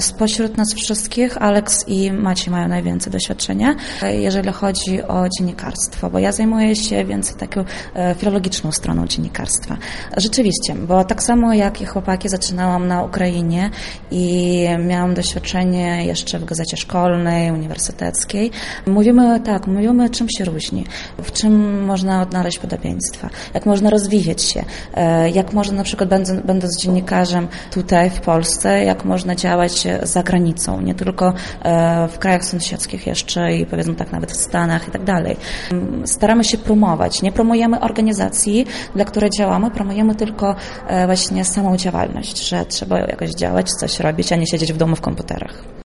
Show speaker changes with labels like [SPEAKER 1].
[SPEAKER 1] Spośród nas wszystkich Alex i Maciej mają najwięcej doświadczenia, jeżeli chodzi o dziennikarstwo, bo ja zajmuję się więcej taką filologiczną stroną dziennikarstwa. Rzeczywiście, bo tak samo jak i chłopaki zaczynałam na Ukrainie i miałam doświadczenie jeszcze w gazecie szkolnej, uniwersyteckiej. Mówimy czym się różni, w czym można odnaleźć podobieństwa, jak można rozwijać się, jak można na przykład będąc dziennikarzem tutaj w Polsce, jak można działać za granicą, nie tylko w krajach sąsiedzkich jeszcze i powiedzmy tak nawet w Stanach i tak dalej. Staramy się promować, nie promujemy organizacji, dla której działamy, promujemy tylko właśnie samą działalność, że trzeba jakoś działać, coś robić, a nie siedzieć w domu w komputerach.